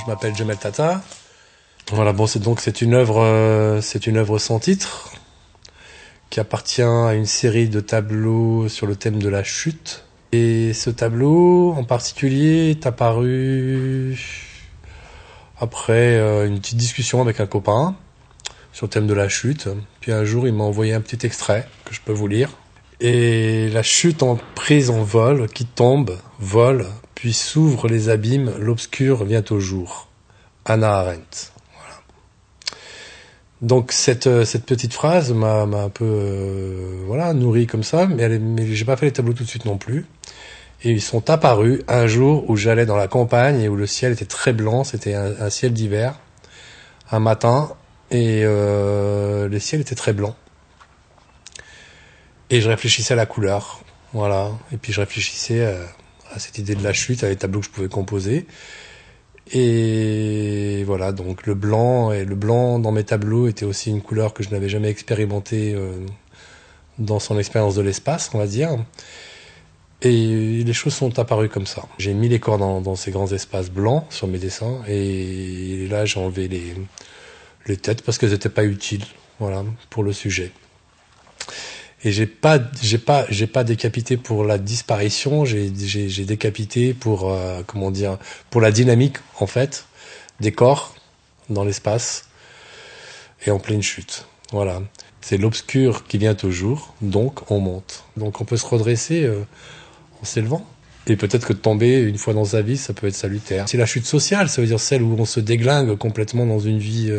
m'appelle Jamel Tata. Voilà, bon, c'est une œuvre sans titre qui appartient à une série de tableaux sur le thème de la chute. Et ce tableau en particulier est apparu après une petite discussion avec un copain sur le thème de la chute. Puis un jour, il m'a envoyé un petit extrait que je peux vous lire. Et la chute en prise en vol, qui tombe, vole, puis s'ouvre les abîmes, l'obscur vient au jour. Hannah Arendt. Voilà. Donc cette petite phrase m'a un peu nourri comme ça, mais j'ai pas fait les tableaux tout de suite non plus. Et ils sont apparus un jour où j'allais dans la campagne et où le ciel était très blanc, c'était un ciel d'hiver, un matin, et le ciel était très blanc. Et je réfléchissais à la couleur, voilà. Et puis je réfléchissais à cette idée de la chute, à les tableaux que je pouvais composer. Et voilà, donc le blanc dans mes tableaux était aussi une couleur que je n'avais jamais expérimentée dans son expérience de l'espace, on va dire. Et les choses sont apparues comme ça. J'ai mis les corps dans ces grands espaces blancs sur mes dessins, et là j'ai enlevé les têtes parce qu'elles n'étaient pas utiles, voilà, pour le sujet. Et j'ai pas décapité pour la disparition, j'ai décapité pour pour la dynamique en fait des corps dans l'espace et en pleine chute. Voilà, c'est l'obscur qui vient au jour, donc on monte. Donc on peut se redresser en s'élevant. Et peut-être que de tomber une fois dans sa vie, ça peut être salutaire. C'est la chute sociale, ça veut dire celle où on se déglingue complètement dans une vie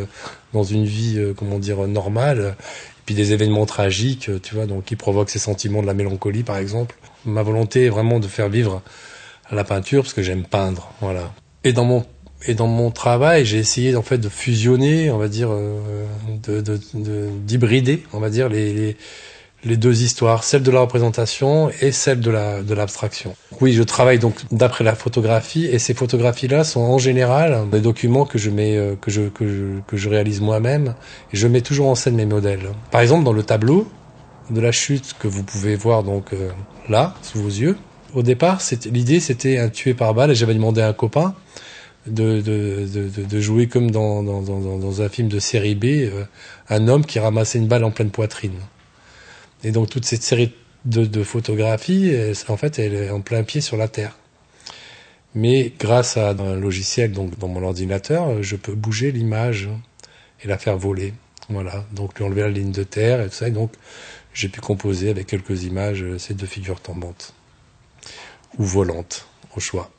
normale. Puis des événements tragiques, tu vois, donc qui provoquent ces sentiments de la mélancolie, par exemple. Ma volonté est vraiment de faire vivre la peinture parce que j'aime peindre, voilà. Et dans mon travail, j'ai essayé en fait de fusionner, on va dire, d'hybrider, on va dire les deux histoires, celle de la représentation et celle de l'abstraction. Oui, je travaille donc d'après la photographie, et ces photographies-là sont en général des documents que je mets, que je réalise moi-même, et je mets toujours en scène mes modèles. Par exemple, dans le tableau de la chute que vous pouvez voir donc là, sous vos yeux, au départ, l'idée c'était un tué par balle, et j'avais demandé à un copain de jouer comme dans un film de série B, un homme qui ramassait une balle en pleine poitrine. Et donc toute cette série de photographies, en fait, elle est en plein pied sur la terre. Mais grâce à un logiciel, donc dans mon ordinateur, je peux bouger l'image et la faire voler. Voilà, donc lui enlever la ligne de terre et tout ça. Et donc j'ai pu composer avec quelques images ces deux figures tombantes ou volantes, au choix.